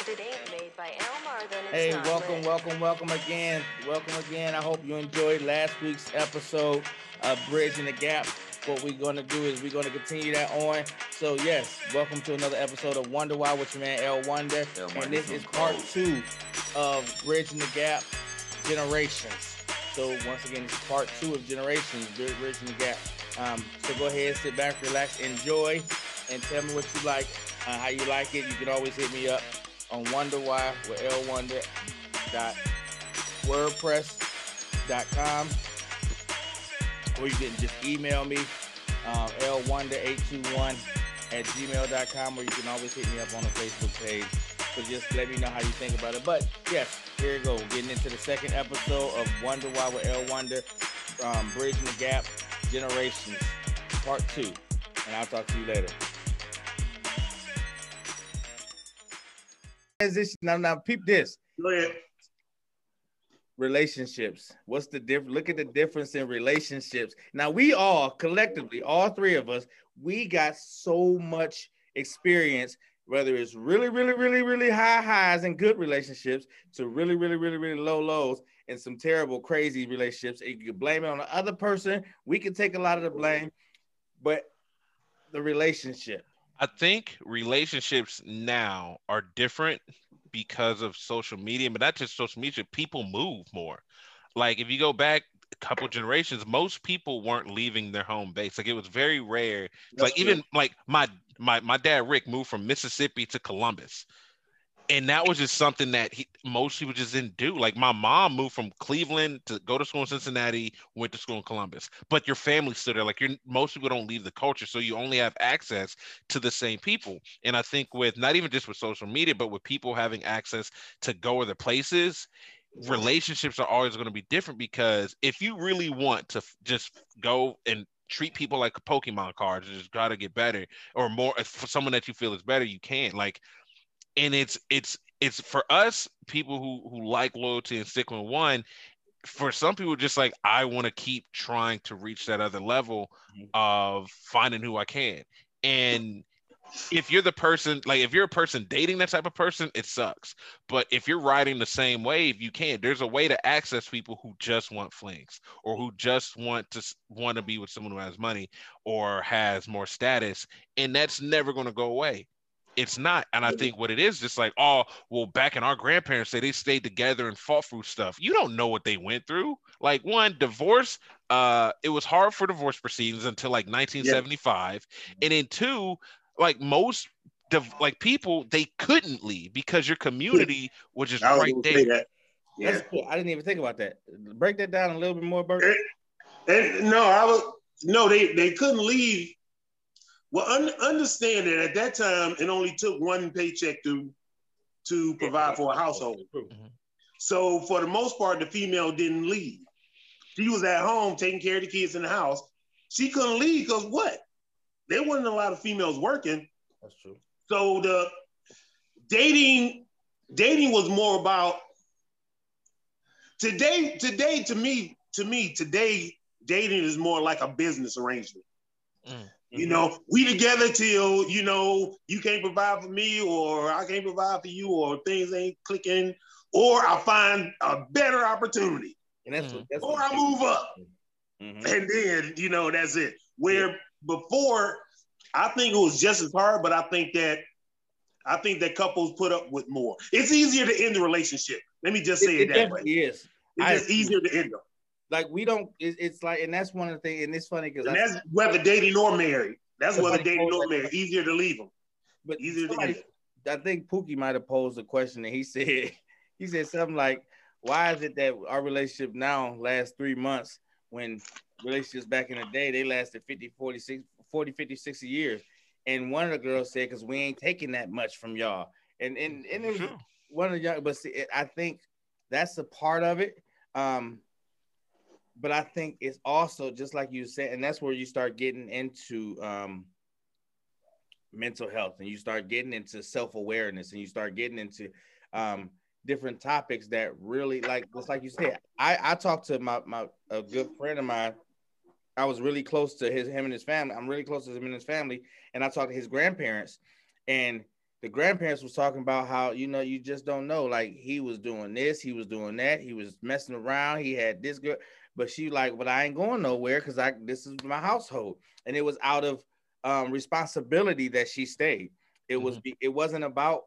If it ain't made by Elmar, then it's Hey, not welcome, lit. welcome, welcome again. Welcome again. I hope you enjoyed last week's episode of Bridging the Gap. What we're going to do is we're going to continue that on. So, yes, welcome to another episode of Wonder Why with your man L Wonder. And this is part 2 of Bridging the Gap Generations. So, once again, it's part 2 of Generations, Bridging the Gap. So, go ahead, sit back, relax, enjoy, and tell me what you like, how you like it. You can always hit me up on Wonder Why with lwonder.wordpress.com, or you can just email me lwonder821 at gmail.com, or you can always hit me up on the Facebook page. So just let me know how you think about it. But yes, here we go. Getting into the second episode of Wonder Why with L Wonder, Bridging the Gap Generations, part 2. And I'll talk to you later. Now, peep this. Go ahead. Relationships. What's the difference? Look at the difference in relationships. Now, we all collectively, all three of us, we got so much experience, whether it's really, really, really, really high highs and good relationships to really, really, really, really low lows and some terrible, crazy relationships. And you can blame it on the other person. We can take a lot of the blame, but the relationship. I think relationships now are different because of social media, but not just social media. People move more. Like if you go back a couple generations, most people weren't leaving their home base. Like it was very rare. Like even like my dad Rick moved from Mississippi to Columbus. And that was just something that most people just didn't do. Like my mom moved from Cleveland to go to school in Cincinnati, went to school in Columbus, but your family stood there. Like most people don't leave the culture, so you only have access to the same people. And I think with not even just with social media, but with people having access to go other places, relationships are always going to be different because if you really want to just go and treat people like Pokemon cards and just gotta get better or more for someone that you feel is better, you can and it's for us people who like loyalty and stick with one. For some people, just like I want to keep trying to reach that other level of finding who I can. And if you're the person, like if you're a person dating that type of person, it sucks. But if you're riding the same wave, you can. There's a way to access people who just want flings or who just want to be with someone who has money or has more status, and that's never going to go away. It's not. And I think what it is, just like, oh, well, back in our grandparents say they stayed together and fought through stuff. You don't know what they went through. Like one, divorce, it was hard for divorce proceedings until like 1975. And then two, like most like people, they couldn't leave because your community was just right there. Yeah. I didn't even think about that. Break that down a little bit more, Bert. They couldn't leave. Well, understand that at that time, it only took one paycheck to provide for a household. Mm-hmm. So for the most part, the female didn't leave. She was at home taking care of the kids in the house. She couldn't leave because what? There wasn't a lot of females working. That's true. So the dating was more about today to me, today, dating is more like a business arrangement. Mm. You know, we together till, you know, you can't provide for me or I can't provide for you or things ain't clicking or I find a better opportunity. And that's or I move up. Mm-hmm. And then, you know, that's it. Where before, I think it was just as hard, but I think that couples put up with more. It's easier to end the relationship. Let me just say it that way. Is. It's just easier to end them. Like we don't, it's like, and that's one of the things, and it's funny because that's whether dating or married. That's whether dating or married. Easier to leave them, but easier to end. I think Pookie might have posed a question, and he said something like, "Why is it that our relationship now lasts 3 months when relationships back in the day they lasted 50, 50, 60 years?" And one of the girls said, "Because we ain't taking that much from y'all." And it was one of the young, but see, I think that's a part of it. But I think it's also just like you said, and that's where you start getting into mental health, and you start getting into self-awareness, and you start getting into different topics that really, like, just like you said. I talked to a good friend of mine. I was really close to him and his family. I'm really close to him and his family, and I talked to his grandparents, and the grandparents was talking about how, you know, you just don't know. Like, he was doing this, he was doing that, he was messing around, he had this girl, but she like, but I ain't going nowhere because this is my household. And it was out of responsibility that she stayed. It wasn't about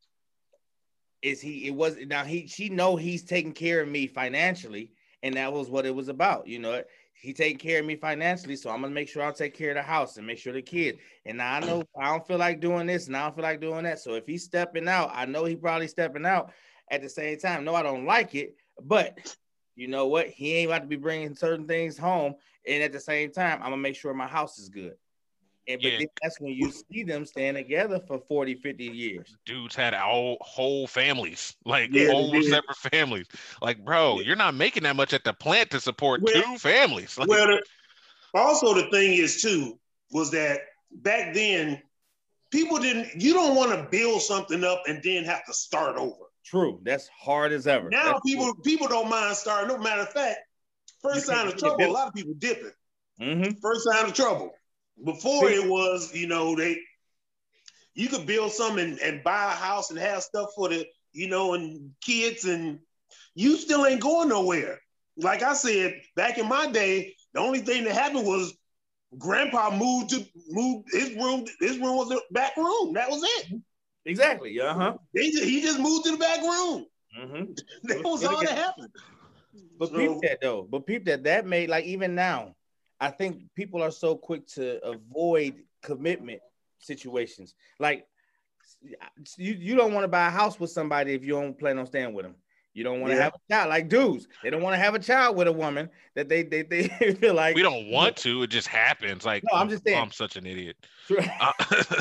she know he's taking care of me financially, and that was what it was about. You know, he taking care of me financially, so I'm gonna make sure I'll take care of the house and make sure the kids. And now I know I don't feel like doing this, and I don't feel like doing that. So if he's stepping out, I know he probably stepping out. At the same time, no, I don't like it, but you know what? He ain't about to be bringing certain things home. And at the same time, I'm gonna make sure my house is good. But then that's when you see them staying together for 40, 50 years. Dudes had whole families, like whole separate families. Like, bro, you're not making that much at the plant to support two families. Like, also the thing is too, was that back then, you don't want to build something up and then have to start over. True. That's hard as ever. Now people don't mind starting. No matter of fact, first sign of trouble, a lot of people dipping. First sign of trouble. Before it was, you know, you could build something and buy a house and have stuff for the, you know, and kids, and you still ain't going nowhere. Like I said, back in my day, the only thing that happened was Grandpa moved his room. His room was the back room. That was it. Exactly. He just moved to the back room. That was all that happened. But peep that though. But peep that made, like, even now, I think people are so quick to avoid commitment situations. Like, you don't want to buy a house with somebody if you don't plan on staying with them. You don't want to have a child. Like dudes, they don't want to have a child with a woman that they feel like, we don't want to. It just happens. Like, no, I'm just saying, I'm such an idiot. I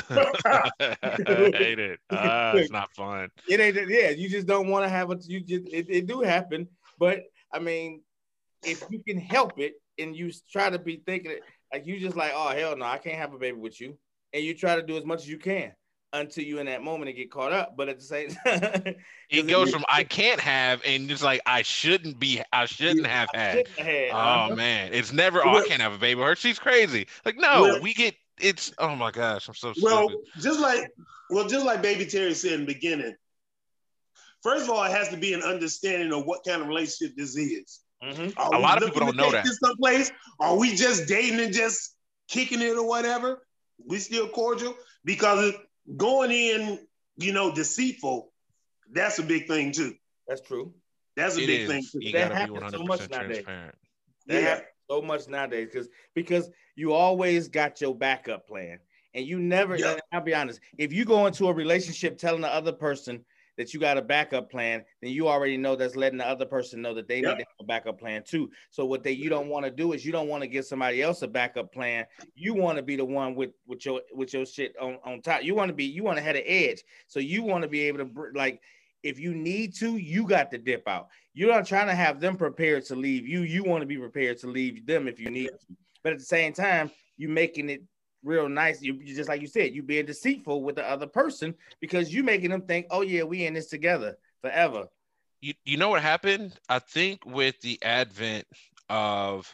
hate it. It's not fun. It ain't. Yeah, you just don't want to have it. It do happen. But I mean, if you can help it, and you try to be thinking it, like, you just like, oh hell no, I can't have a baby with you, and you try to do as much as you can until you in that moment and get caught up. But at the same time, it goes from I can't have, and it's like I shouldn't have had. Oh man, it's never. Oh, I can't have a baby with her. She's crazy. Like, no, it's. Oh my gosh, I'm so stupid. Just like Baby Terry said in the beginning. First of all, it has to be an understanding of what kind of relationship this is. A lot of people don't know that. Someplace? Are we just dating and just kicking it or whatever? We still cordial? Because going in, you know, deceitful, that's a big thing too. That's true. That's a big thing too. You gotta be 100% transparent. That happens so much nowadays because you always got your backup plan, and you never. And I'll be honest, if you go into a relationship telling the other person that you got a backup plan, then you already know that's letting the other person know that they need to have a backup plan too. So what you don't want to do is you don't want to give somebody else a backup plan. You want to be the one with your shit on top. You want to have an edge. So you want to be able to, like, if you need to, you got to dip out. You're not trying to have them prepared to leave you. You want to be prepared to leave them if you need to. But at the same time, you making it real nice. You just like you said, you being deceitful with the other person because you making them think, oh yeah, we in this together forever. You know what happened? I think with the advent of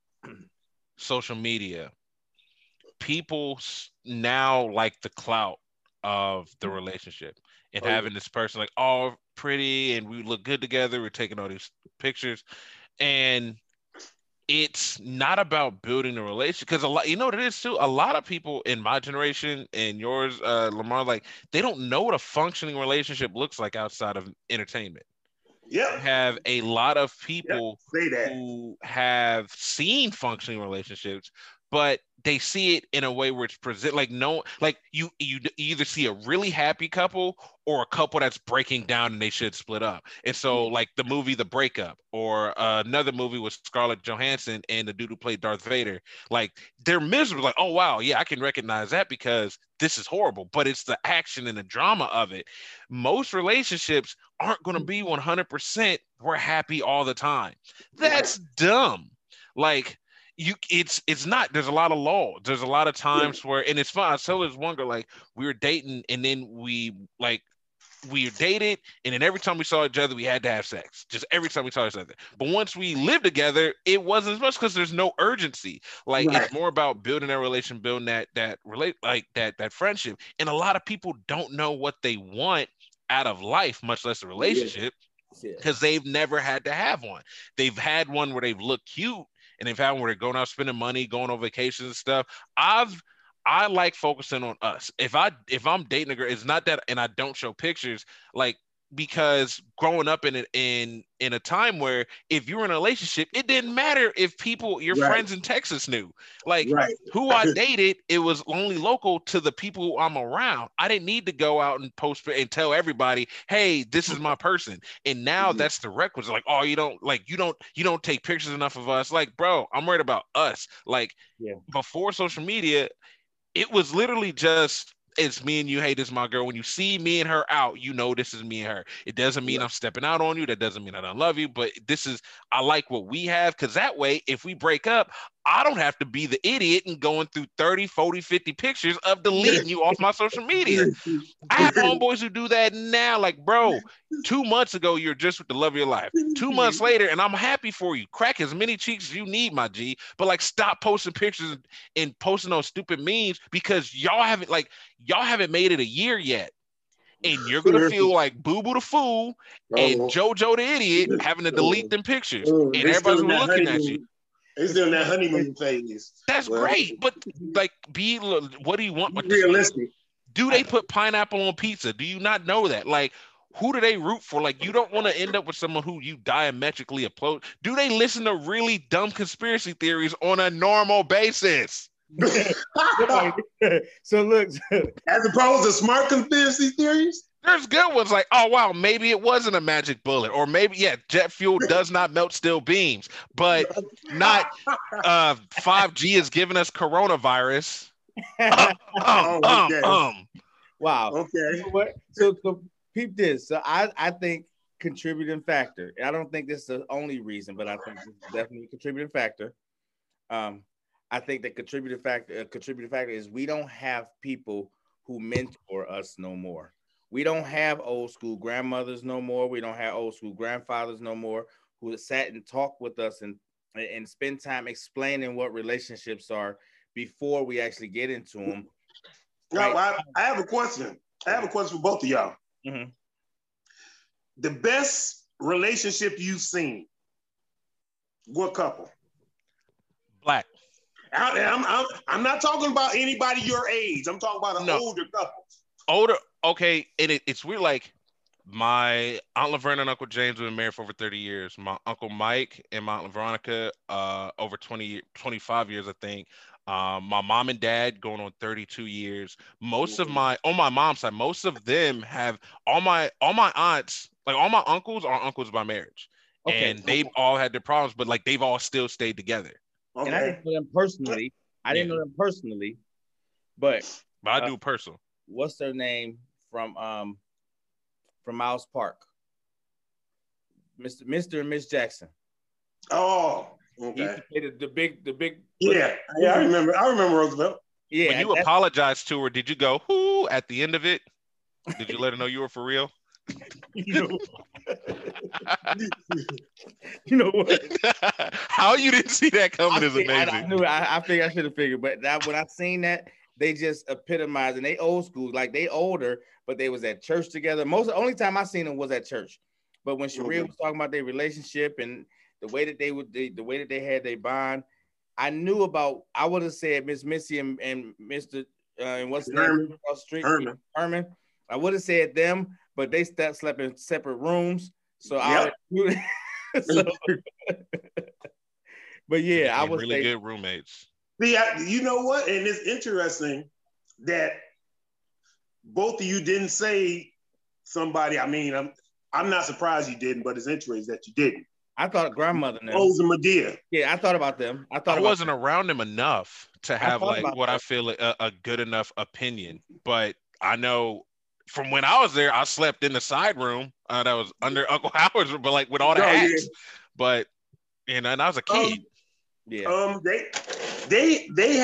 social media, people now like the clout of the relationship and having this person like all pretty and we look good together. We're taking all these pictures, and it's not about building a relationship, because a lot, you know what it is too? A lot of people in my generation and yours, Lamar, like, they don't know what a functioning relationship looks like outside of entertainment. Yeah, you have a lot of people who have seen functioning relationships, but they see it in a way where it's present like you either see a really happy couple or a couple that's breaking down and they should split up. And so like the movie The Breakup, or another movie with Scarlett Johansson and the dude who played Darth Vader, like they're miserable, like, oh wow, yeah, I can recognize that because this is horrible, but it's the action and the drama of it. Most relationships aren't going to be 100% we're happy all the time. That's dumb. Like, it's not. There's a lot of law. There's a lot of times where, and it's fun. I tell this one girl, like, we were dating and then we like we dated, and then every time we saw each other, we had to have sex. Just every time we saw each other. But once we lived together, it wasn't as much because there's no urgency. Like Right. it's more about building that relation, building that friendship. And a lot of people don't know what they want out of life, much less a relationship, because they've never had to have one. They've had one where they've looked cute, and they've had one where they're going out spending money, going on vacations and stuff. I like focusing on us. If I'm dating a girl, it's not that, and I don't show pictures, like, because growing up in a time where if you were in a relationship, it didn't matter if your Right. friends in Texas knew. Like Right. who I dated, it was only local to the people who I'm around. I didn't need to go out and post and tell everybody, hey, this is my person. And now that's the requisite. Like, oh, you don't take pictures enough of us. Like, bro, I'm worried about us. Like before social media, it was literally just, it's me and you. Hey, this is my girl. When you see me and her out, you know this is me and her. It doesn't mean I'm stepping out on you. That doesn't mean I don't love you. But I like what we have, because that way, if we break up, I don't have to be the idiot and going through 30, 40, 50 pictures of deleting you off my social media. I have homeboys who do that now. Like, bro, 2 months ago, you're just with the love of your life. 2 months later, and I'm happy for you. Crack as many cheeks as you need, my G. But like, stop posting pictures and posting those stupid memes, because y'all haven't made it a year yet. And you're gonna feel like Boo Boo the fool and JoJo the idiot having to delete them pictures. And everybody's looking at you. It's still in that honeymoon phase. That's great, but like, what do you want? Be realistic. Do they put pineapple on pizza? Do you not know that? Like, who do they root for? Like, you don't want to end up with someone who you diametrically oppose. Do they listen to really dumb conspiracy theories on a normal basis? So look, as opposed to smart conspiracy theories. There's good ones like, oh, wow, maybe it wasn't a magic bullet. Or maybe, jet fuel does not melt steel beams, but not 5G is giving us coronavirus. Wow. Okay. You know what? So peep this. So I think contributing factor. I don't think this is the only reason, but I think this is definitely a contributing factor. I think the contributing factor is we don't have people who mentor us no more. We don't have old school grandmothers no more. We don't have old school grandfathers no more who sat and talked with us and spend time explaining what relationships are before we actually get into them. Right. Well, I have a question. I have a question for both of y'all. Mm-hmm. The best relationship you've seen, what couple? Black. I'm not talking about anybody your age. I'm talking about an older couple. Older, okay, and it's weird. Like, my Aunt Laverne and Uncle James have been married for over 30 years. My Uncle Mike and my Aunt Veronica, over 25 years, I think. My mom and dad going on 32 years. Most of on my mom's side, most of them have all my aunts, like all my uncles are uncles by marriage. Okay. And they've all had their problems, but like they've all still stayed together. Okay. And I didn't know them personally. But I do personal. What's their name from Miles Park? Mr. and Miss Jackson. Oh, okay. The big. Yeah, I remember Roosevelt. Yeah. When you apologized to her, did you go whoo at the end of it? Did you let her know you were for real? You know what? How you didn't see that coming is amazing. I think I should have figured, but when I seen that, they just epitomized, and they old school, like they older, but they was at church together. The only time I seen them was at church. But when Sharia was talking about their relationship and the way that they had their bond, I knew about. I would have said Miss Missy and Mr. And what's the name across the street? Herman. I would have said them, but they slept in separate rooms. So but yeah, I was really good roommates. See, you know what? And it's interesting that both of you didn't say somebody. I mean, I'm not surprised you didn't, but it's interesting that you didn't. I thought grandmother. Rose and Medea. Yeah, I thought about them. I wasn't around them enough to have I feel a good enough opinion, but I know from when I was there, I slept in the side room that was under Uncle Howard's, but like with all the hats. Yeah. But and I was a kid. They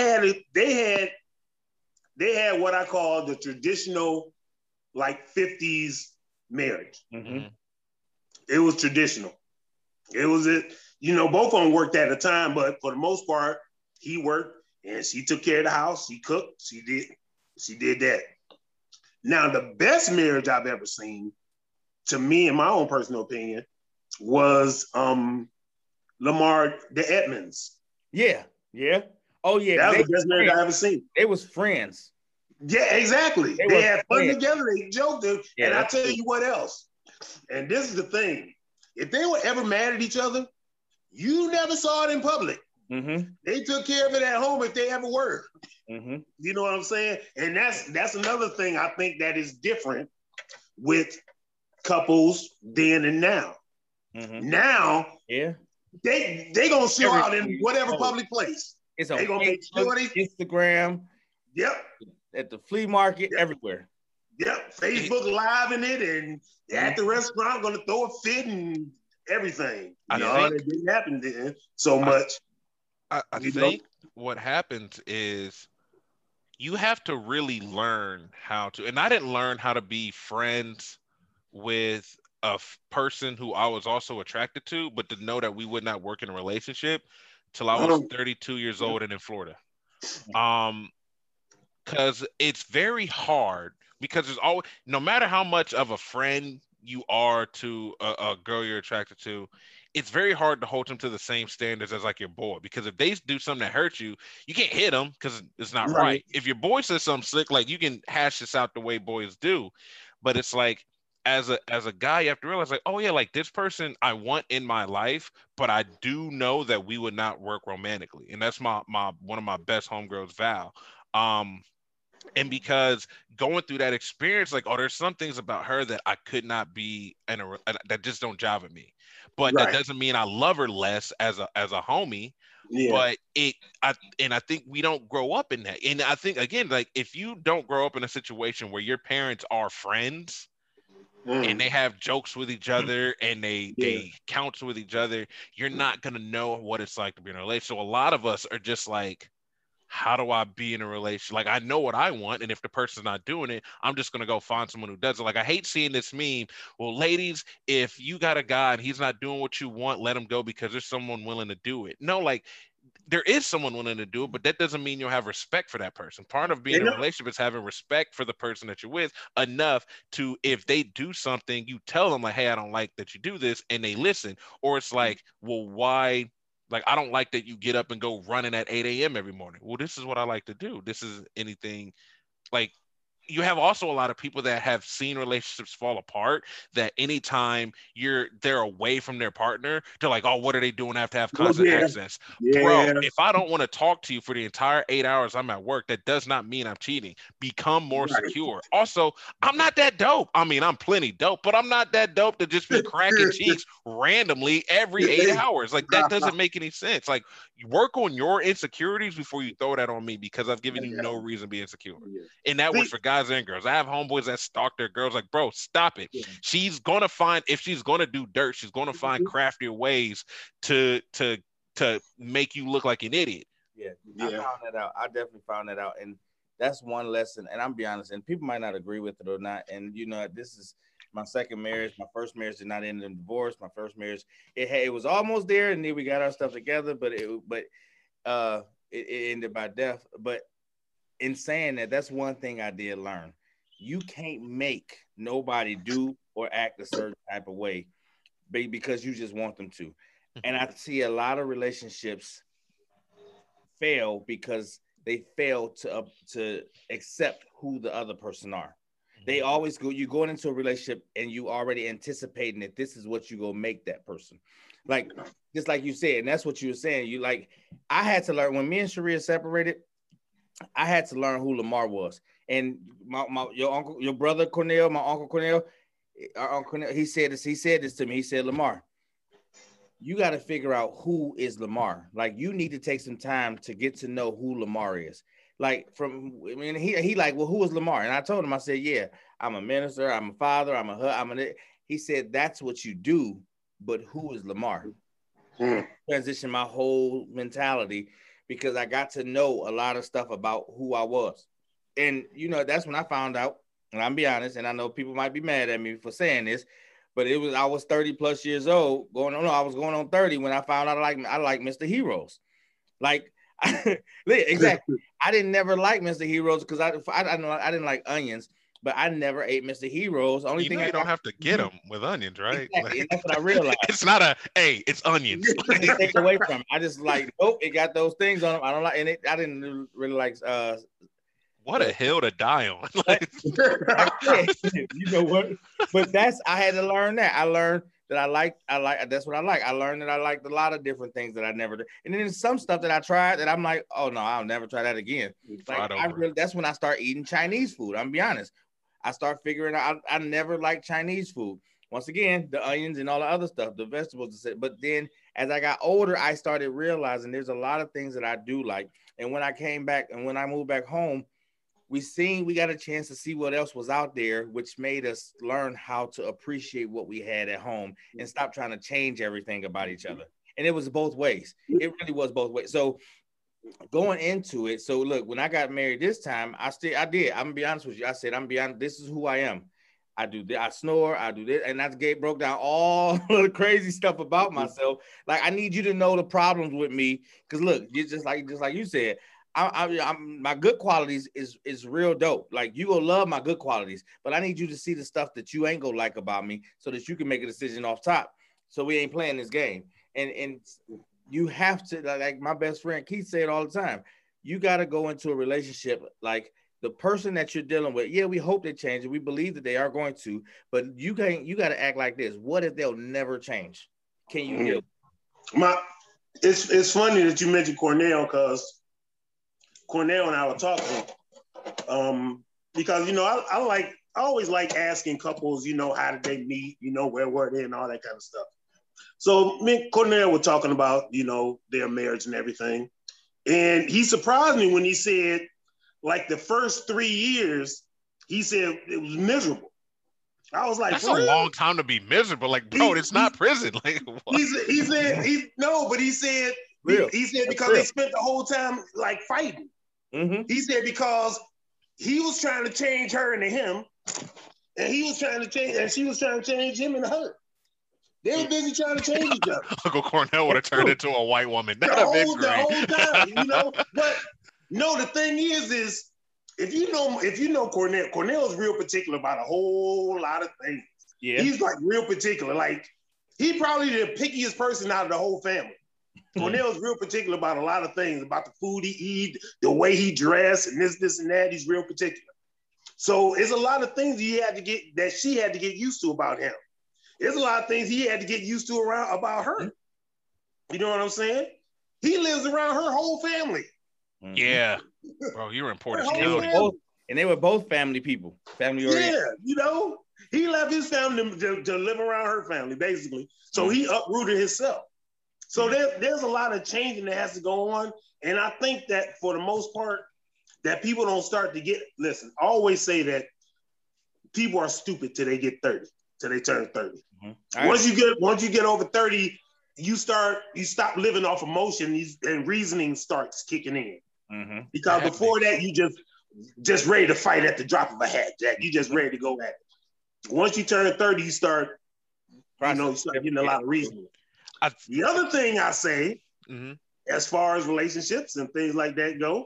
had what I call the traditional like 50s marriage. Mm-hmm. It was traditional. It was both of them worked at a time, but for the most part, he worked and she took care of the house. She cooked. She did that. Now, the best marriage I've ever seen, to me, in my own personal opinion, was Lamar the Edmonds. Yeah. Oh yeah, that was the best marriage I ever seen. They was friends. Yeah, exactly. They had fun together. They joked, and I tell you what else. And this is the thing: if they were ever mad at each other, you never saw it in public. Mm-hmm. They took care of it at home if they ever were. Mm-hmm. You know what I'm saying? And that's another thing I think that is different with couples then and now. Mm-hmm. Now, they gonna show out in whatever public place. It's on Facebook, Instagram. Yep. At the flea market, everywhere. Yep. Facebook Live in it, and at the restaurant, gonna throw a fit and everything. That didn't happen then so much. I think what happens is you have to really learn how to, and I didn't learn how to be friends with a person who I was also attracted to, but to know that we would not work in a relationship till I was 32 years old and in Florida. Because it's very hard, because there's always, no matter how much of a friend you are to a girl you're attracted to, it's very hard to hold them to the same standards as like your boy, because if they do something that hurts you, you can't hit them because it's not right. If your boy says something slick, like, you can hash this out the way boys do, but it's like, as a guy, you have to realize, like, oh yeah, like, this person I want in my life, but I do know that we would not work romantically, and that's my one of my best homegirls, Val. And because going through that experience, like, oh, there's some things about her that I could not be that just don't jive with me. But that doesn't mean I love her less as a homie. Yeah. But I think we don't grow up in that. And I think, again, like, if you don't grow up in a situation where your parents are friends and they have jokes with each other and they counsel with each other, you're not gonna know what it's like to be in a relationship. So a lot of us are just like, how do I be in a relationship? Like, I know what I want, and if the person's not doing it, I'm just gonna go find someone who does it. Like, I hate seeing this meme. Well, ladies, if you got a guy and he's not doing what you want, let him go, because there's someone willing to do it. No, like, there is someone willing to do it, but that doesn't mean you'll have respect for that person. Part of being in a relationship is having respect for the person that you're with enough to, if they do something, you tell them, like, hey, I don't like that you do this, and they listen. Or it's like, well, why? Like, I don't like that you get up and go running at 8 a.m. every morning. Well, this is what I like to do. This is anything. Like, you have also a lot of people that have seen relationships fall apart, that anytime they're away from their partner, they're like, oh, what are they doing? I have to have constant access. Bro, if I don't want to talk to you for the entire 8 hours I'm at work, that does not mean I'm cheating. Become more secure. Also, I'm not that dope. I mean, I'm plenty dope, but I'm not that dope to just be cracking cheeks randomly every 8 hours. Like, that doesn't make any sense. Like, you work on your insecurities before you throw that on me, because I've given you no reason to be insecure. And that works for guys and girls. I have homeboys that stalk their girls. Like, bro, stop it. She's gonna find, if she's gonna do dirt, she's gonna find craftier ways to make you look like an idiot. I found that out. I definitely found that out, and that's one lesson. And I'm be honest, and people might not agree with it or not. And this is my second marriage. My first marriage did not end in divorce. My first marriage, it was almost there, and then we got our stuff together, but it ended by death. But in saying that, that's one thing I did learn. You can't make nobody do or act a certain type of way because you just want them to. And I see a lot of relationships fail because they fail to accept who the other person are. They always you're going into a relationship and you already anticipating that this is what you're going to make that person. Like, just like you said, and that's what you were saying. I had to learn, when me and Sharia separated, I had to learn who Lamar was. And your brother Cornell, my uncle Cornell, he said this to me. He said, Lamar, you got to figure out who is Lamar. Like, you need to take some time to get to know who Lamar is. Like, he like, well, who is Lamar? And I told him, I said, yeah, I'm a minister, I'm a father, I'm a husband. He said, that's what you do, but who is Lamar? Transition my whole mentality, because I got to know a lot of stuff about who I was. And, that's when I found out and I'm be honest, and I know people might be mad at me for saying this, but I was 30 plus years old, I was going on 30 when I found out I like Mr. Heroes. Like, exactly. I didn't never like Mr. Heroes because I didn't like onions, but I never ate Mr. Heroes. Only thing you don't have to get them with onions, right? Exactly. And that's what I realized. It's not it's onions. Take away from it. I just like, nope, it got those things on them. I don't like, and I didn't really like. What a hill to die on. You know what? But I had to learn that. I learned that I like, that's what I like. I learned that I liked a lot of different things that I never did. And then there's some stuff that I tried that I'm like, oh no, I'll never try that again. Like, that's when I start eating Chinese food. I'm be honest. I start figuring out, I never liked Chinese food. Once again, the onions and all the other stuff, the vegetables. But then as I got older, I started realizing there's a lot of things that I do like. And when I came back and when I moved back home, we got a chance to see what else was out there, which made us learn how to appreciate what we had at home and stop trying to change everything about each other. And it was both ways. It really was both ways. So going into it, so look, when I got married this time, I did. I'm gonna be honest with you. I said, this is who I am. I do this, I snore, I do this, and that's broke down all the crazy stuff about myself. Like, I need you to know the problems with me, because look, just like you said, I'm my good qualities is real dope. Like, you will love my good qualities, but I need you to see the stuff that you ain't gonna like about me, so that you can make a decision off top. So we ain't playing this game. And you have to, like my best friend Keith said all the time, you got to go into a relationship like the person that you're dealing with. Yeah, we hope they change, and we believe that they are going to, but you got to act like this. What if they'll never change? Can you do it? It's funny that you mentioned Cornell, because Cornell and I were talking, because, you know, I always like asking couples, you know, how did they meet, you know, where were they and all that kind of stuff. So me and Cornell were talking about, you know, their marriage and everything. And he surprised me when he said, like, the first 3 years, he said it was miserable. I was like, that's a long time to be miserable. Like, bro, it's not prison. Like, what? He said because they spent the whole time like fighting. Mm-hmm. He said because he was trying to change her into him, and he was trying to change, and she was trying to change him into her. They were busy trying to change each other. Uncle Cornell would have turned into a white woman. The whole time, you know. But no, the thing is if you know Cornell's real particular about a whole lot of things. Yeah, he's like real particular. Like, he probably the pickiest person out of the whole family. Cornell's real particular about a lot of things, about the food he eat, the way he dressed, and this and that. He's real particular. So it's a lot of things she had to get used to about him. There's a lot of things he had to get used to about her. You know what I'm saying? He lives around her whole family. Yeah, bro, you're in Portage County. And they were both family people. Family oriented. Yeah, you know, he left his family to live around her family, basically. So he uprooted himself. So there's a lot of changing that has to go on. And I think that for the most part, that people don't start to listen, I always say that people are stupid till they get 30, till they turn 30. Mm-hmm. Once you get over 30, you stop living off emotion, and reasoning starts kicking in. Mm-hmm. Because before that, you just ready to fight at the drop of a hat, Jack. You just ready to go at it. Once you turn 30, you start getting a lot of reasoning. The other thing I say, as far as relationships and things like that go,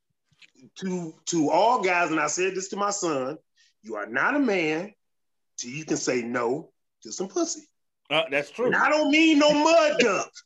to all guys, and I said this to my son, you are not a man till you can say no to some pussy. That's true. And I don't mean no mud ducks.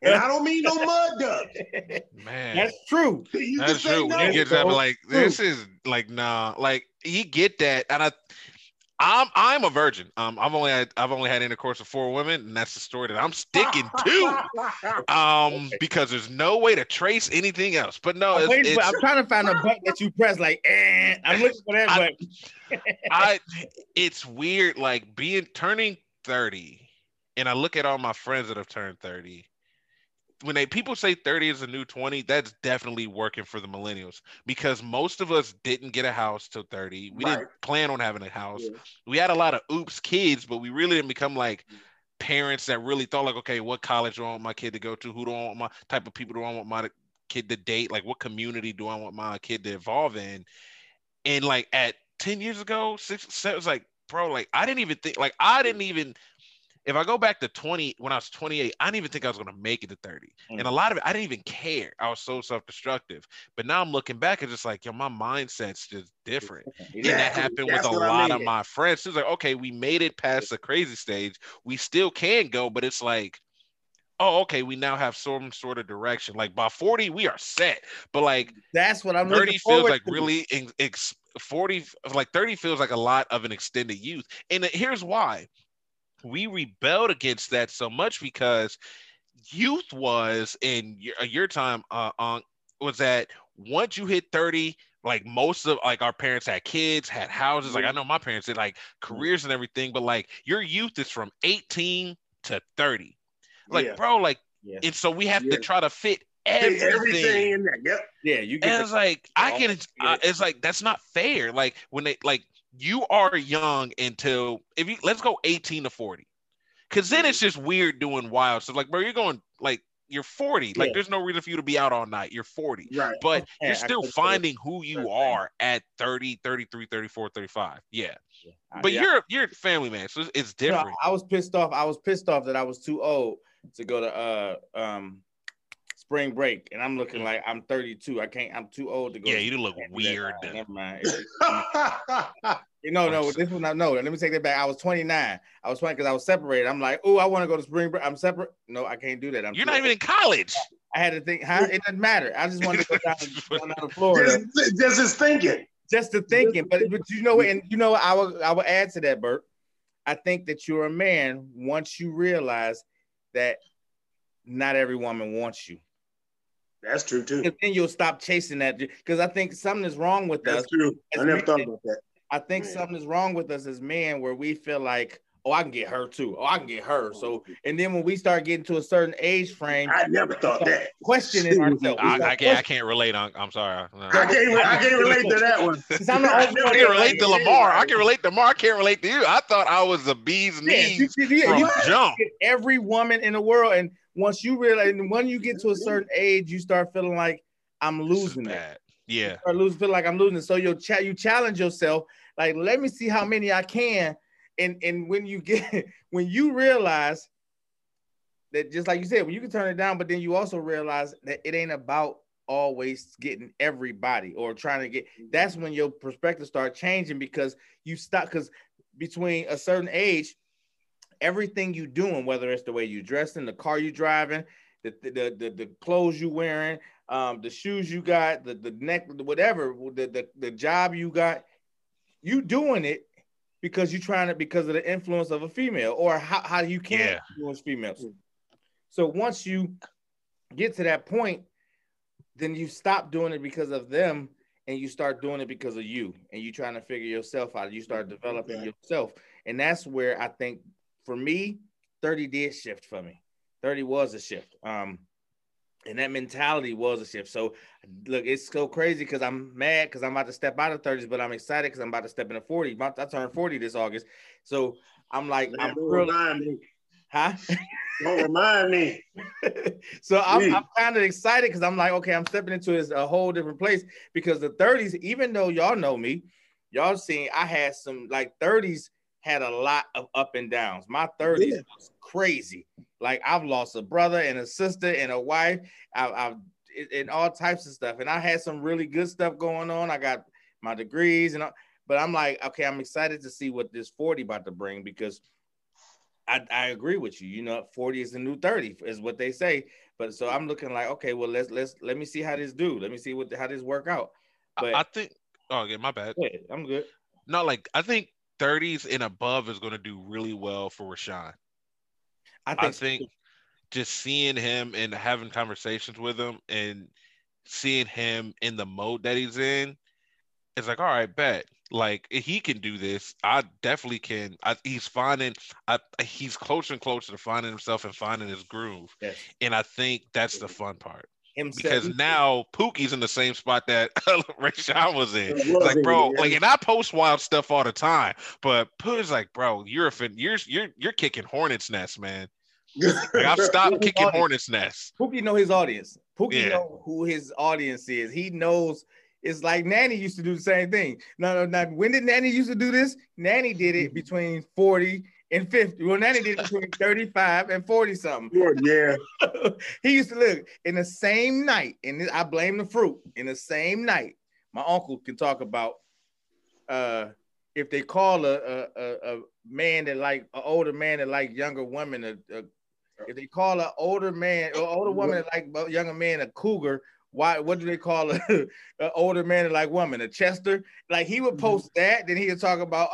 Man, that's true. That's true. No. He gets up like, this is like, nah, like, he get that, and I'm a virgin. I've only had intercourse with 4 women, and that's the story that I'm sticking to. Because there's no way to trace anything else. But no, I'm trying to find a button that you press. Like, I'm looking for that button. It's weird, like turning 30, and I look at all my friends that have turned 30. When people say 30 is a new 20, that's definitely working for the millennials, because most of us didn't get a house till 30. We didn't plan on having a house. Yeah. We had a lot of oops kids, but we really didn't become like parents that really thought like, okay, what college do I want my kid to go to? Who do I want my type of people do I want my kid to date? Like, what community do I want my kid to evolve in? And like at 10 years ago, 6, 7, it's like, bro, like I didn't even think, if I go back to 20, when I was 28, I didn't even think I was going to make it to 30. And a lot of it, I didn't even care. I was so self-destructive. But now I'm looking back and just like, yo, my mindset's just different. And that happened with a lot of my friends. It's like, okay, we made it past the crazy stage. We still can go, but it's like, oh, okay, we now have some sort of direction. Like by 40, we are set. But like that's what I'm 30 feels like really 40, like 30 feels like a lot of an extended youth. And here's why. We rebelled against that so much because youth was in your time was that once you hit 30, like most of like our parents had kids, had houses. Like I know my parents did like careers and everything, but like your youth is from 18 to 30. Like, bro, like, and so we have to try to fit everything in there. Yep. Yeah, you get. And it's like it's like that's not fair. Like when they like you are young until let's go 18 to 40, because then it's just weird doing wild stuff. Like, bro, you're going like you're 40. Like, there's no reason for you to be out all night. You're 40, right? But you're still finding who you are at 30, 33, 34, 35. Yeah. But you're a family man, so it's different. No, I was pissed off. I was pissed off that I was too old to go to spring break, and I'm looking like I'm 32. I'm too old to go. Yeah, you look weird. Never mind. No, this one no. Let me take that back. I was 29. I was 20 because I was separated. I'm like, oh, I want to go to spring break. I'm separate. No, I can't do that. You're not even in college. I had to think, It doesn't matter. I just wanted to go down to Florida. Just thinking. Just the thinking. But you know, and you know, I will add to that, Bert. I think that you're a man once you realize that not every woman wants you. That's true too. And then you'll stop chasing that, because I think something is wrong with us. That's true. I never thought about that. I think something is wrong with us as men, where we feel like, oh, I can get her too. Oh, I can get her. So, and then when we start getting to a certain age frame, I never thought that. Questioning ourselves. I can't relate. I'm sorry. No. I can't relate to that one. I can relate to Lamar. I can relate to Lamar. I can't relate to you. I thought I was the bee's knees from jump. Every woman in the world, and once you realize, and when you get to a certain age, you start feeling like I'm losing it. Yeah. Feel like I'm losing. So you challenge yourself, like, let me see how many I can. And when you realize that, just like you said, when you can turn it down, but then you also realize that it ain't about always getting everybody or trying to get, that's when your perspective start changing, because you stop, because between a certain age, everything you doing, whether it's the way you dressing, the car you driving, the clothes you wearing, the shoes you got, the neck, whatever, the job you got, you doing it because because of the influence of a female, or how you can influence females. So once you get to that point, then you stop doing it because of them, and you start doing it because of you, and you trying to figure yourself out. You start developing yourself, and that's where I think, for me, 30 did shift for me. 30 was a shift. And that mentality was a shift. So look, it's so crazy because I'm mad because I'm about to step out of 30s, but I'm excited because I'm about to step into 40. I turned 40 this August. So I'm like, don't remind me. Huh? Don't remind me. So I'm kind of excited because I'm like, okay, I'm stepping into a whole different place, because the 30s, even though y'all know me, y'all seen I had some, like, 30s had a lot of up and downs. My 30s was crazy. Like, I've lost a brother and a sister and a wife. I've and all types of stuff. And I had some really good stuff going on. I got my degrees but I'm like, okay, I'm excited to see what this 40 about to bring, because I agree with you. You know, 40 is the new 30, is what they say. But so I'm looking like, okay, well, let me see how this do. Let me see how this work out. But I think, okay, my bad. Yeah, I'm good. No, like, I think 30s and above is going to do really well for Rashawn. I think just seeing him and having conversations with him and seeing him in the mode that he's in, it's like, all right, bet. Like, if he can do this, I definitely can. He's closer and closer to finding himself and finding his groove. Yes. And I think that's the fun part. Because now Pookie's in the same spot that Rashawn was in. It's like, bro, like, and I post wild stuff all the time, but Pookie's like, bro, you're kicking hornet's nest, man. Like, I've stopped kicking hornet's nest. Pookie know his audience. Pookie know who his audience is. He knows It's like Nanny used to do the same thing. No. When did Nanny used to do this? Nanny did it between 40 and 50. Well, Nanny did it between 35 and 40 something. Yeah. He used to look in the same night, and I blame the fruit. In the same night, my uncle can talk about if they call a man that like an older man that like younger women, if they call an older man or older woman that like younger man a cougar, what do they call an older man that like woman, a Chester? Like he would post that, then he would talk about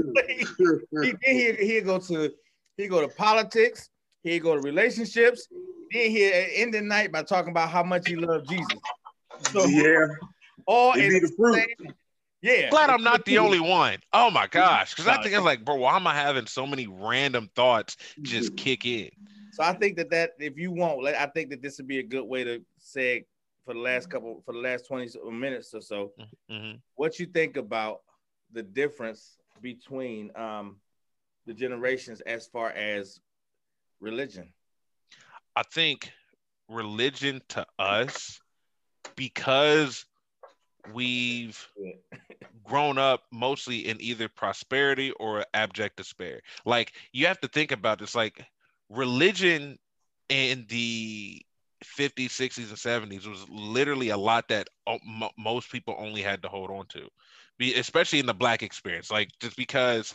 he'd go to politics, he'd go to relationships, then he'd end the night by talking about how much he loved Jesus. So, all in the fruit. Yeah. Glad I'm not the only one. Oh my gosh. Because I think it's like, bro, why am I having so many random thoughts just kick in? So I think that if you want, I think that this would be a good way to say for the last 20 minutes or so, what you think about the difference between the generations as far as religion. I think religion to us, because we've grown up mostly in either prosperity or abject despair. Like, you have to think about this, like religion in the 50s, 60s, and 70s was literally a lot that most people only had to hold on to, especially in the Black experience. Like, just because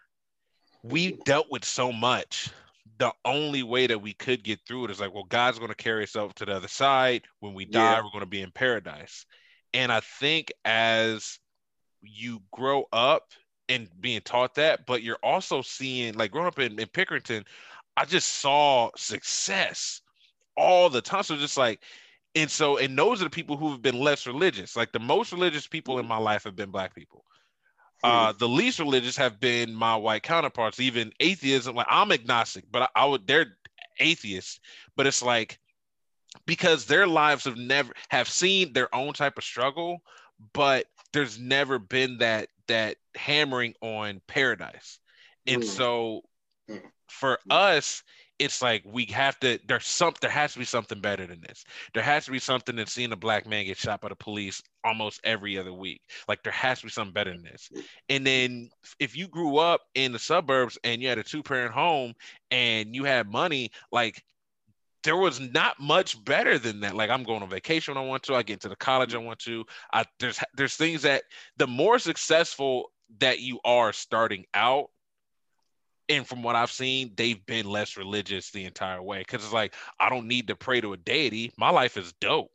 we dealt with so much, the only way that we could get through it is like, well, God's going to carry us up to the other side. When we die, we're going to be in paradise. And I think as you grow up and being taught that, but you're also seeing, like growing up in Pickerington, I just saw success all the time. So just like, and those are the people who have been less religious. Like, the most religious people in my life have been Black people. The least religious have been my white counterparts. Even atheism, like, I'm agnostic, but they're atheists. But it's like, because their lives have seen their own type of struggle, but there's never been that hammering on paradise. And so for us, it's like, there has to be something better than this. There has to be something than seeing a Black man get shot by the police almost every other week. Like, there has to be something better than this. And then if you grew up in the suburbs and you had a 2-parent home and you had money, like, there was not much better than that. Like, I'm going on vacation when I want to, I get into the college I want to. There's things that the more successful that you are starting out, and from what I've seen, they've been less religious the entire way. Because it's like, I don't need to pray to a deity. My life is dope.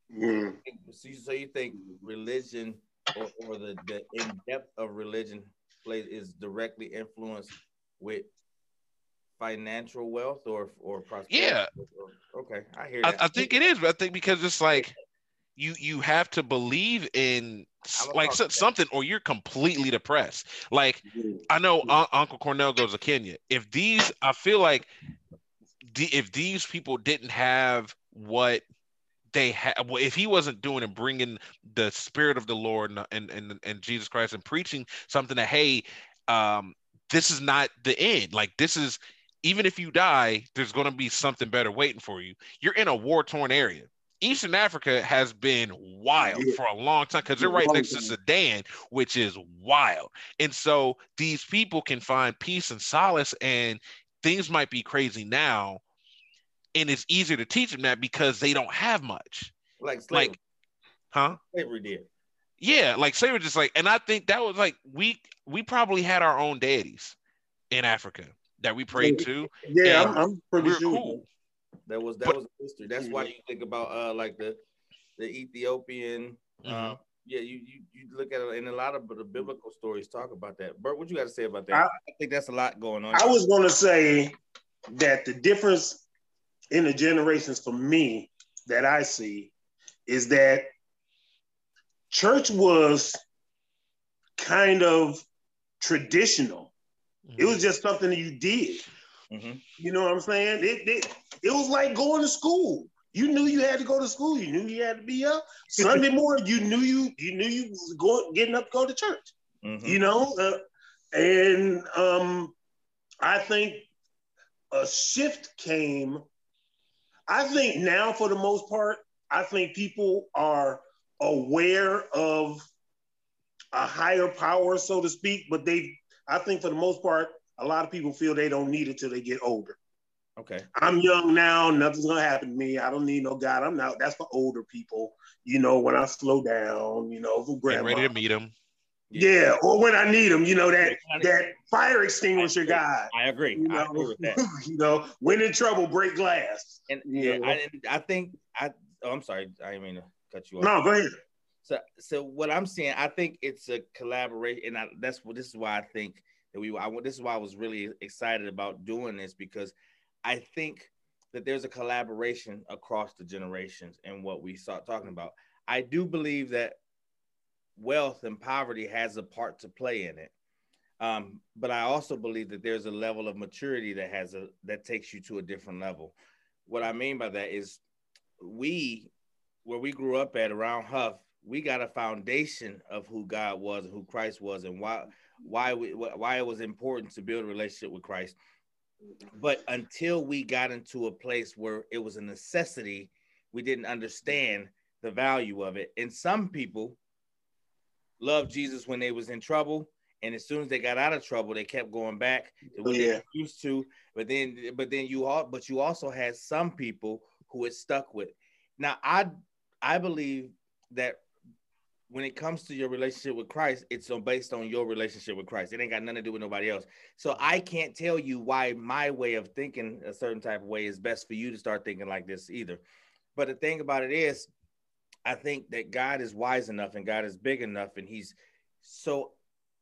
So you think religion or the in-depth of religion is directly influenced with financial wealth or prosperity? Yeah. Okay, I hear that. I think it is, but I think because it's like, you have to believe in like something, or you're completely depressed. Like, I know Uncle Cornell goes to Kenya. I feel like if these people didn't have what they have, if he wasn't doing and bringing the Spirit of the Lord and Jesus Christ and preaching something that, hey, this is not the end. Like, this is, even if you die, there's going to be something better waiting for you. You're in a war-torn area. Eastern Africa has been wild for a long time because they're right next to Sudan, which is wild. And so these people can find peace and solace, and things might be crazy now, and it's easier to teach them that because they don't have much. Like slavery. Slavery did. Yeah, like slavery, just like, and I think that was like, we probably had our own deities in Africa that we prayed to. Yeah, I'm pretty sure. Cool. That was history. That's why you think about like the Ethiopian. You look at it, and a lot of the biblical stories talk about that. Bert, what you got to say about that? I think that's a lot going on. I was going to say that the difference in the generations for me that I see is that church was kind of traditional. It was just something that you did. You know what I'm saying? It was like going to school. You knew you had to go to school. You knew you had to be up Sunday morning. You knew you was getting up to go to church. You know, and I think a shift came. I think now, for the most part, I think people are aware of a higher power, so to speak, but I think for the most part, a lot of people feel they don't need it till they get older. Okay. I'm young now, nothing's gonna happen to me. I don't need no God. I'm not, that's for older people, when I slow down, for grandma. Get ready to meet him. Yeah, or when I need them, that fire extinguisher guy. I agree. I agree with that. When in trouble, break glass. And I think I'm sorry, I didn't mean to cut you off. No, go ahead. So what I'm saying, I think it's a collaboration, and this is why I think that this is why I was really excited about doing this, because I think that there's a collaboration across the generations and what we start talking about. I do believe that wealth and poverty has a part to play in it. But I also believe that there's a level of maturity that takes you to a different level. What I mean by that is where we grew up at around Huff, we got a foundation of who God was and who Christ was, and why it was important to build a relationship with Christ. But until we got into a place where it was a necessity, we didn't understand the value of it. And some people loved Jesus when they was in trouble, and as soon as they got out of trouble, they kept going back to what they were used to. But you also had some people who it stuck with. Now, I believe that when it comes to your relationship with Christ, it's based on your relationship with Christ. It ain't got nothing to do with nobody else. So I can't tell you why my way of thinking a certain type of way is best for you to start thinking like this either. But the thing about it is, I think that God is wise enough and God is big enough, and he's so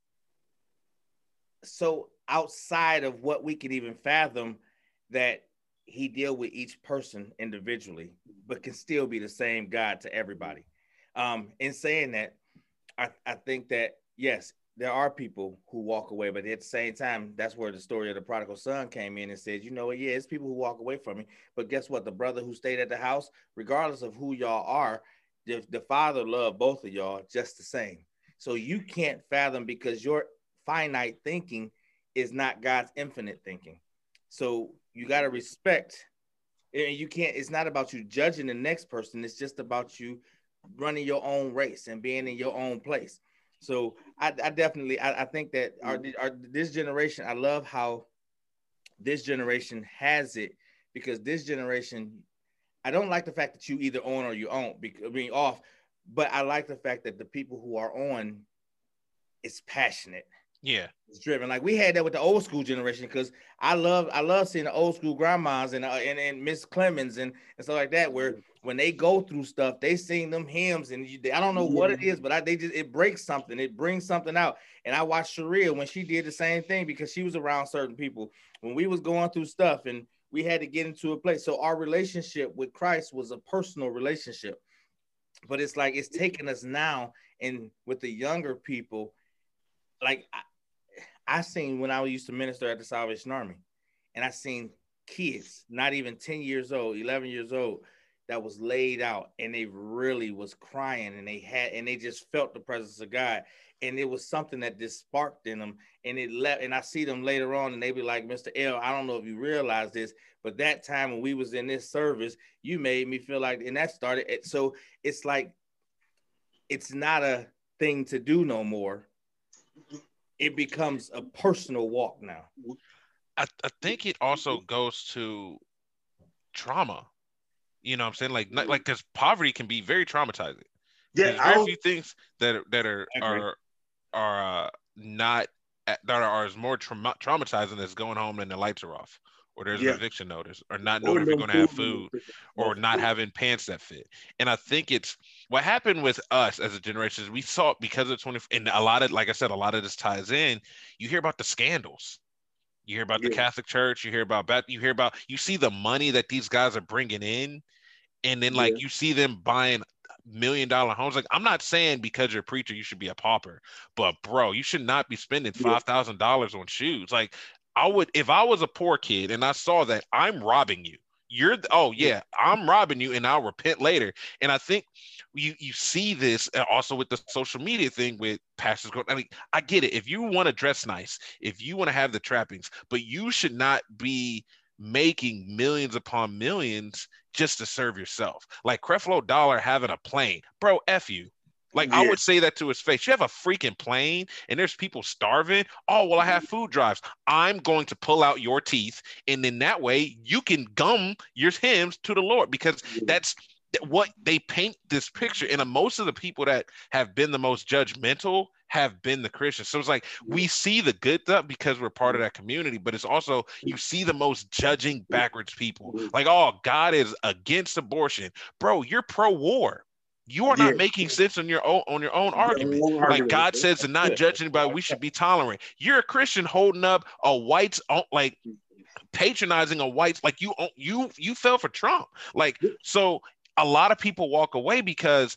outside of what we can even fathom that he deal with each person individually, but can still be the same God to everybody. In saying that, I think that, yes, there are people who walk away, but at the same time, that's where the story of the prodigal son came in and said, you know what, yeah, it's people who walk away from me, but guess what? The brother who stayed at the house, regardless of who y'all are, the father loved both of y'all just the same. So you can't fathom, because your finite thinking is not God's infinite thinking. So you got to respect, and you can't, it's not about you judging the next person. It's just about you running your own race and being in your own place. So I definitely think that this generation, I love how this generation has it, because this generation, I don't like the fact that you either on or you own, being off, but I like the fact that the people who are on is passionate. Yeah, it's driven. Like we had that with the old school generation, because I love seeing the old school grandmas and Miss Clemens and stuff like that, where when they go through stuff, they sing them hymns, and I don't know what it is, but it breaks something, it brings something out. And I watched Sharia when she did the same thing, because she was around certain people when we was going through stuff, and we had to get into a place. So our relationship with Christ was a personal relationship, but it's like it's taking us now, and with the younger people, like I seen when I used to minister at the Salvation Army, and I seen kids, not even 10 years old, 11 years old, that was laid out, and they really was crying, and they just felt the presence of God. And it was something that just sparked in them, and it left. And I see them later on, and they be like, Mr. L, I don't know if you realize this, but that time when we was in this service, you made me feel like, and that started. So it's like, it's not a thing to do no more. It becomes a personal walk now. I think it also goes to trauma. You know what I'm saying? Like because poverty can be very traumatizing. Yeah, there's very few things that are as more traumatizing as going home and the lights are off, or there's an eviction notice, or not knowing if you're going to have food, or not having pants that fit. And I think it's what happened with us as a generation is we saw, because of 20, and a lot of, like I said, a lot of this ties in. You hear about the scandals. You hear about the Catholic Church. You see the money that these guys are bringing in, and then you see them buying $1 million homes. Like, I'm not saying because you're a preacher you should be a pauper, but bro, you should not be spending $5,000 on shoes. Like, if I was a poor kid and I saw that, I'm robbing you. I'm robbing you, and I'll repent later. And I think you see this also with the social media thing with pastors going. I mean, I get it. If you want to dress nice, if you want to have the trappings, but you should not be making millions upon millions just to serve yourself. Like Creflo Dollar having a plane, bro, F you. Like, I would say that to his face. You have a freaking plane and there's people starving. Oh, well, I have food drives. I'm going to pull out your teeth. And then that way you can gum your hymns to the Lord, because that's what they paint this picture. And most of the people that have been the most judgmental have been the Christians. So it's like we see the good stuff because we're part of that community, but it's also you see the most judging backwards people. Like, oh, God is against abortion. Bro, you're pro-war. You are not making sense on your own argument. Like God says to not judge anybody, we should be tolerant. You're a Christian holding up a white's, like patronizing a white's, like you fell for Trump. Like, so a lot of people walk away because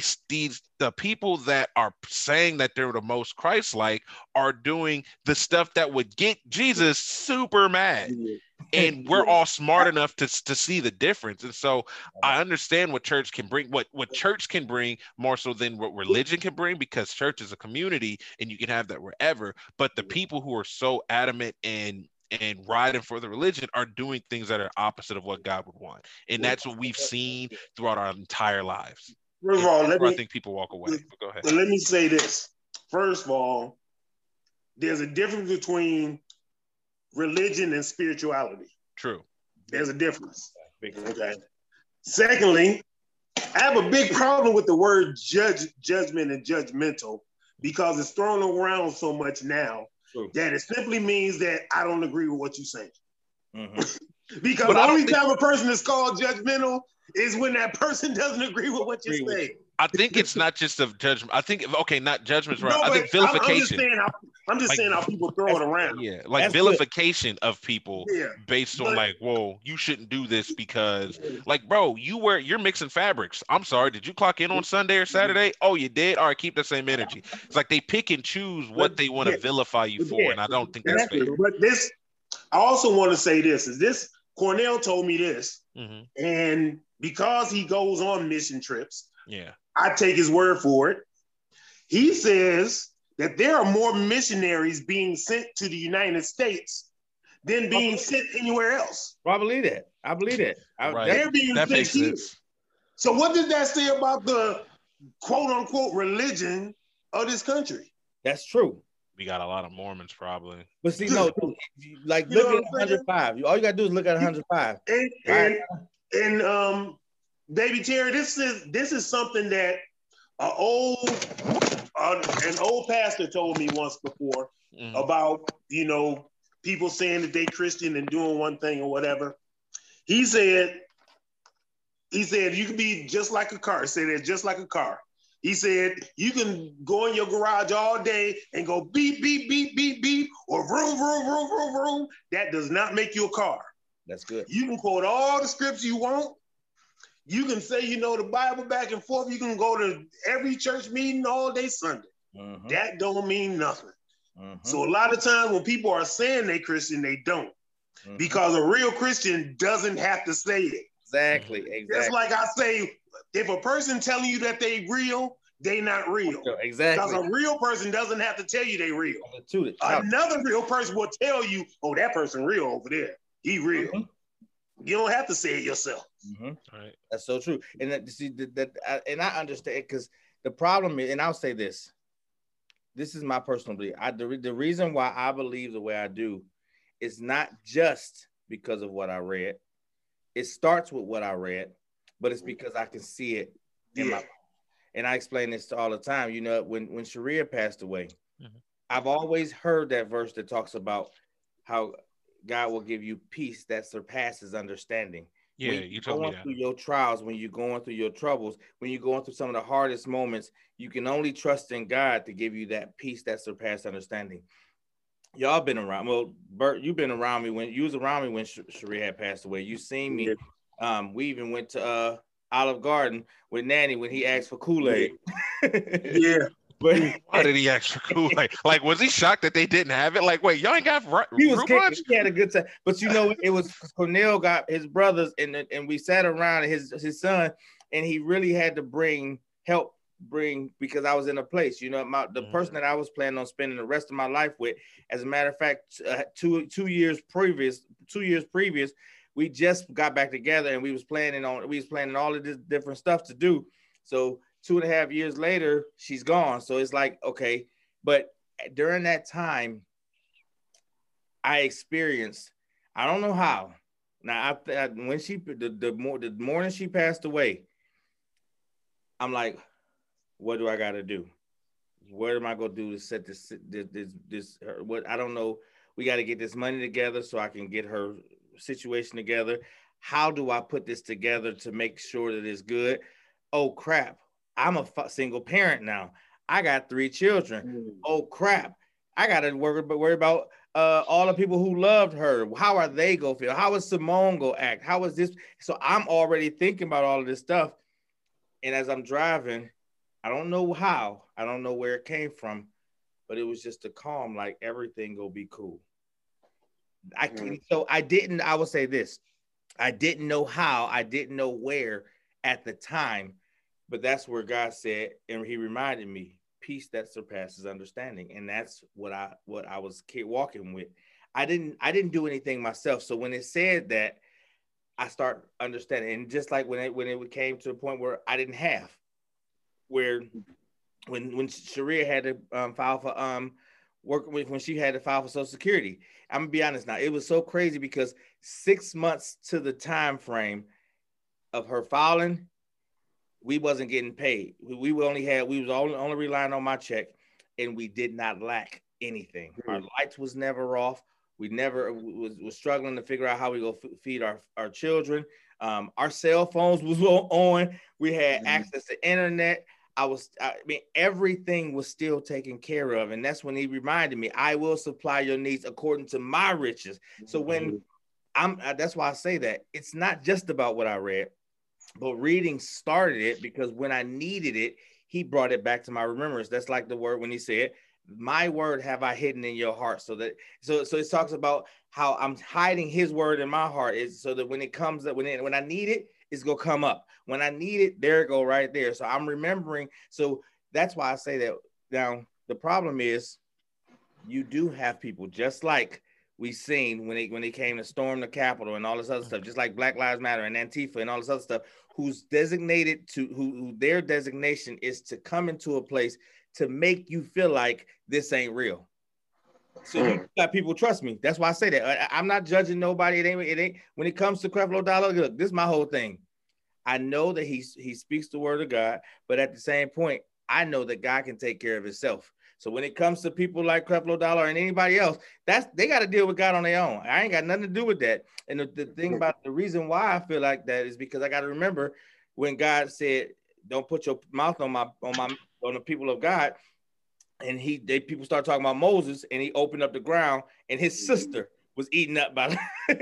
the people that are saying that they're the most Christ-like are doing the stuff that would get Jesus super mad. And we're all smart enough to see the difference. And so I understand what church can bring, what church can bring more so than what religion can bring, because church is a community and you can have that wherever. But the people who are so adamant and riding for the religion are doing things that are opposite of what God would want. And that's what we've seen throughout our entire lives. First of all, I think people walk away. Go ahead. Let me say this. First of all, there's a difference between religion and spirituality. True. There's a difference. Okay. Secondly, I have a big problem with the word judgment and judgmental, because it's thrown around so much now. True. That it simply means that I don't agree with what you're saying. Mm-hmm. Because the only time a person is called judgmental is when that person doesn't agree with what you're saying. I think it's not just of judgment. I think, okay, not judgment's right. I think vilification. I'm just saying how people throw it around. Yeah, like that's vilification good. Of people based on like, whoa, you shouldn't do this because, like, bro, you're mixing fabrics. I'm sorry, did you clock in on Sunday or Saturday? Oh, you did? All right, keep the same energy. It's like they pick and choose what they want to vilify you for, and I don't think that's fair. But I also want to say this. Cornell told me this, and because he goes on mission trips, I take his word for it. He says that there are more missionaries being sent to the United States than being sent anywhere else. Well, I believe that. Right. They're being that sent makes here. sense. So what does that say about the quote unquote religion of this country? That's true. We got a lot of Mormons probably. But see, no, like look at 105. All you gotta do is look at 105. And Baby Terry, this is something that an old pastor told me once before about, people saying that they Christian and doing one thing or whatever. He said you can be just like a car. Say that just like a car. He said you can go in your garage all day and go beep, beep, beep, beep, beep, or vroom, vroom, vroom, vroom, vroom. That does not make you a car. That's good. You can quote all the scripts you want. You can say, the Bible back and forth. You can go to every church meeting all day Sunday. Mm-hmm. That don't mean nothing. Mm-hmm. So a lot of times when people are saying they Christian, they don't. Mm-hmm. Because a real Christian doesn't have to say it. Exactly. Just like I say, if a person telling you that they real, they not real. Exactly. Because a real person doesn't have to tell you they real. Another real person will tell you, oh, that person real over there. He real. Mm-hmm. You don't have to say it yourself. Mm-hmm. Right. That's so true. And I understand, because the problem is, and I'll say this. This is my personal belief. The reason why I believe the way I do is not just because of what I read. It starts with what I read, but it's because I can see it in my. And I explain this all the time. When Sharia passed away, I've always heard that verse that talks about how God will give you peace that surpasses understanding. Yeah, you told me that. Through your trials, when you're going through your troubles, when you're going through some of the hardest moments, you can only trust in God to give you that peace that surpasses understanding. Y'all been around. Well, Bert, you've been around me when you was around me when Sharia had passed away. You seen me. We even went to Olive Garden with Nanny when he asked for Kool-Aid. Yeah. But why did he ask for Kool-Aid? Like, was he shocked that they didn't have it? Like, wait, y'all ain't got he was kicking. He had a good time. But it was Cornell got his brothers and we sat around his son, and he really had to bring because I was in a place. The person that I was planning on spending the rest of my life with. As a matter of fact, 2 years previous, we just got back together and we was planning all of this different stuff to do. So 2.5 years later, she's gone. So it's like, okay, but during that time, I experienced, I don't know how. Now, when the morning she passed away, I'm like, what do I got to do? What am I gonna do to set this what I don't know. We got to get this money together so I can get her situation together. How do I put this together to make sure that it's good? Oh crap, I'm a single parent now. I got 3 children. Oh crap, I got to worry about all the people who loved her. How are they gonna feel? How is Simone gonna act? How is this? So I'm already thinking about all of this stuff. And as I'm driving, I don't know how, I don't know where it came from, but it was just a calm, like everything will be cool. I will say this. I didn't know how, I didn't know where at the time, but that's where God said, and he reminded me, peace that surpasses understanding. And that's what I was walking with. I didn't do anything myself. So when it said that, I start understanding. And just like when it came to a point where I didn't have, where when Sharia had to file for when she had to file for Social Security. I'm gonna be honest now, it was so crazy because 6 months to the time frame of her filing, we wasn't getting paid. We was only relying on my check, and we did not lack anything. Our lights was never off. We never was struggling to figure out how we go feed our children. Our cell phones was on. We had access to internet. Everything was still taken care of. And that's when he reminded me, I will supply your needs according to my riches. So when that's why I say that it's not just about what I read, but reading started it, because when I needed it, he brought it back to my remembrance. That's like the word when he said, my word have I hidden in your heart. So it talks about how I'm hiding his word in my heart, is so that when it comes up, when I need it, it's gonna come up. When I need it, there it go right there. So I'm remembering. So that's why I say that. Now the problem is, you do have people just like we seen when they came to storm the Capitol and all this other stuff, just like Black Lives Matter and Antifa and all this other stuff, who's designated to who their designation is to come into a place to make you feel like this ain't real. So you got people, trust me. That's why I say that. I'm not judging nobody. It ain't when it comes to Creflo Dollar. Look, this is my whole thing. I know that he speaks the word of God, but at the same point, I know that God can take care of himself. So when it comes to people like Creflo Dollar and anybody else, they got to deal with God on their own. I ain't got nothing to do with that. And the thing about the reason why I feel like that is because I got to remember when God said, "Don't put your mouth on the people of God," and people start talking about Moses, and he opened up the ground, and his sister was eaten up by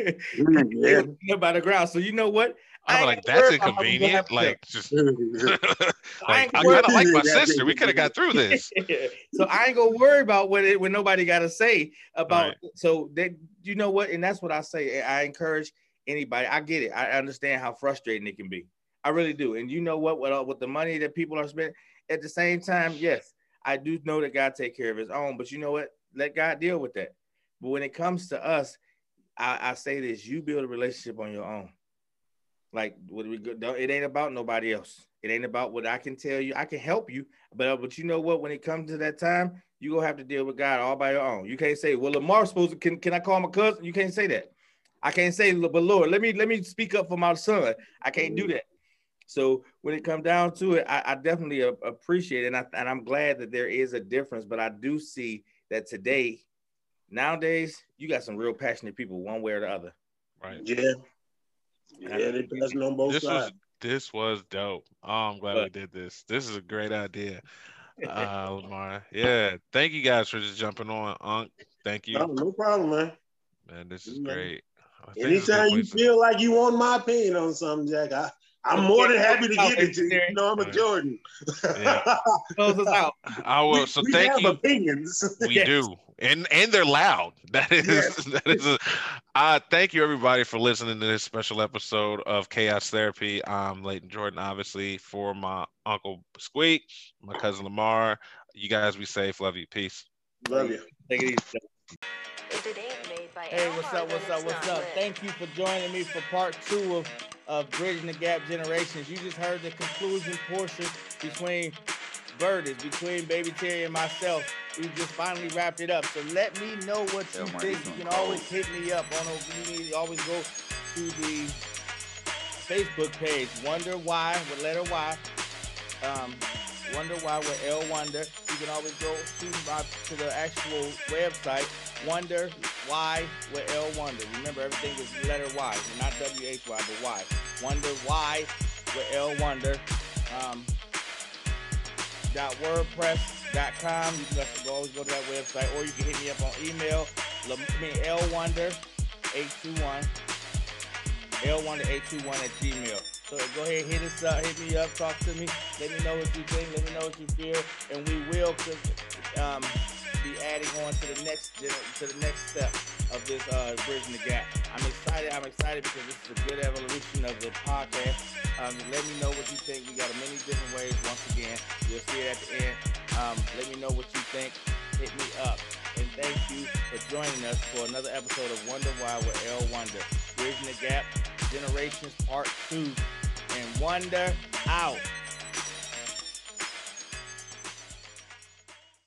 the ground. So you know what? I'm like, that's inconvenient. Like, just like, I kind of like my sister. We could have got through this. So I ain't gonna worry about when nobody got to say about. Right. So that, you know what, and that's what I say. I encourage anybody. I get it. I understand how frustrating it can be. I really do. And you know what? With the money that people are spending, at the same time, yes, I do know that God take care of his own. But you know what? Let God deal with that. But when it comes to us, I say this: you build a relationship on your own. Like, it ain't about nobody else. It ain't about what I can tell you. I can help you, but you know what? When it comes to that time, you gonna have to deal with God all by your own. You can't say, "Well, Lamar's supposed to." Can I call my cousin? You can't say that. I can't say, "But Lord, let me speak up for my son." I can't do that. So when it comes down to it, I definitely appreciate it, and I'm glad that there is a difference. But I do see that nowadays, you got some real passionate people, one way or the other. Right. Yeah. Yeah, they're passing on both sides. This was dope. Oh, I'm glad we did this. This is a great idea, Lamar. Yeah, thank you guys for just jumping on, Unc. Thank you. No problem, man. Man, this is great. Anytime you feel like you want my opinion on something, Jack, I'm more than happy to give it to you. You know, I'm a Jordan. Yeah. Close us out. I will. So we thank have you. Opinions. We do, and they're loud. That is. Thank you everybody for listening to this special episode of Chaos Therapy. I'm Leighton Jordan, obviously, for my uncle Squeak, my cousin Lamar. You guys be safe. Love you. Peace. Love you. Take it easy. Is it ain't made made by Hey, Elmar, what's up? then What's up? it's What's not up? lit. Thank you for joining me for part 2 of Bridging the Gap Generations. You just heard the conclusion portion between Birdie, between Baby Terry and myself. We just finally wrapped it up. So let me know what you think. You can always hit me up on. You need to always go to the Facebook page, Wonder Why with letter Y. Wonder Why with L Wonder. You can always go to the actual website, Wonder Why with L Wonder. Remember, everything is letter Y, not WHY, but Y. Wonder Why with L Wonder. .wordpress.com. You can always go to that website, or you can hit me up on email. LWonder821. L1821@gmail. So go ahead, hit us up, hit me up, talk to me. Let me know what you think. Let me know what you feel, and we will be adding on to the next step of this Bridging the Gap. I'm excited because this is a good evolution of the podcast. Let me know what you think. We got many different ways. Once again, you'll see it at the end. Let me know what you think. Hit me up. And thank you for joining us for another episode of Wonder Why with L Wonder. Bridging the Gap Generations Part 2. And Wonder out.